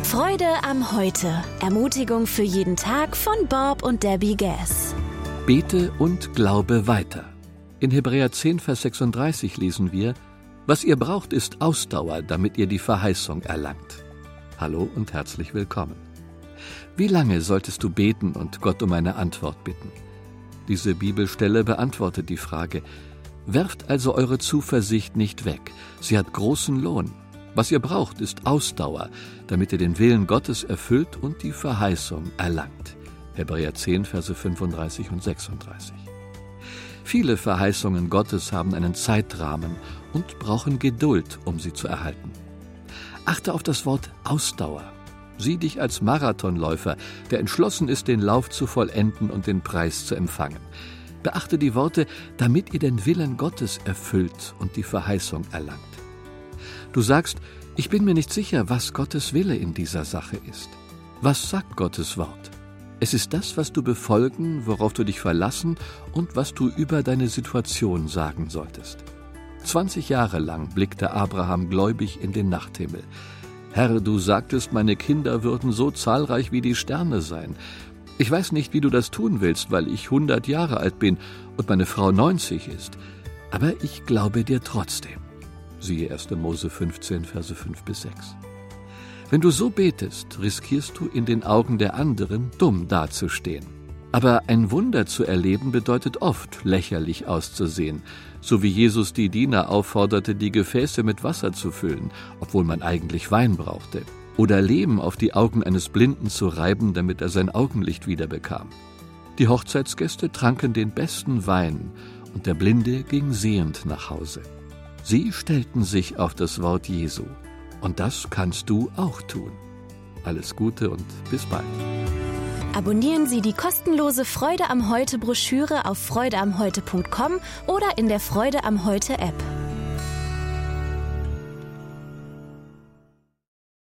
Freude am Heute. Ermutigung für jeden Tag von Bob und Debbie Gass. Bete und glaube weiter. In Hebräer 10, Vers 36 lesen wir: Was ihr braucht, ist Ausdauer, damit ihr die Verheißung erlangt. Hallo und herzlich willkommen. Wie lange solltest du beten und Gott um eine Antwort bitten? Diese Bibelstelle beantwortet die Frage: Werft also eure Zuversicht nicht weg, sie hat großen Lohn. Was ihr braucht, ist Ausdauer, damit ihr den Willen Gottes erfüllt und die Verheißung erlangt. Hebräer 10, Verse 35 und 36. Viele Verheißungen Gottes haben einen Zeitrahmen und brauchen Geduld, um sie zu erhalten. Achte auf das Wort Ausdauer. Sieh dich als Marathonläufer, der entschlossen ist, den Lauf zu vollenden und den Preis zu empfangen. Beachte die Worte, damit ihr den Willen Gottes erfüllt und die Verheißung erlangt. Du sagst: Ich bin mir nicht sicher, was Gottes Wille in dieser Sache ist. Was sagt Gottes Wort? Es ist das, was du befolgen, worauf du dich verlassen und was du über deine Situation sagen solltest. 20 Jahre lang blickte Abraham gläubig in den Nachthimmel. Herr, du sagtest, meine Kinder würden so zahlreich wie die Sterne sein. Ich weiß nicht, wie du das tun willst, weil ich 100 Jahre alt bin und meine Frau 90 ist. Aber ich glaube dir trotzdem. Siehe 1. Mose 15, Verse 5-6. Wenn du so betest, riskierst du in den Augen der anderen, dumm dazustehen. Aber ein Wunder zu erleben bedeutet oft, lächerlich auszusehen, so wie Jesus die Diener aufforderte, die Gefäße mit Wasser zu füllen, obwohl man eigentlich Wein brauchte, oder Lehm auf die Augen eines Blinden zu reiben, damit er sein Augenlicht wiederbekam. Die Hochzeitsgäste tranken den besten Wein und der Blinde ging sehend nach Hause. Sie stellten sich auf das Wort Jesu. Und das kannst du auch tun. Alles Gute und bis bald. Abonnieren Sie die kostenlose Freude am Heute Broschüre auf freudeamheute.com oder in der Freude am Heute App.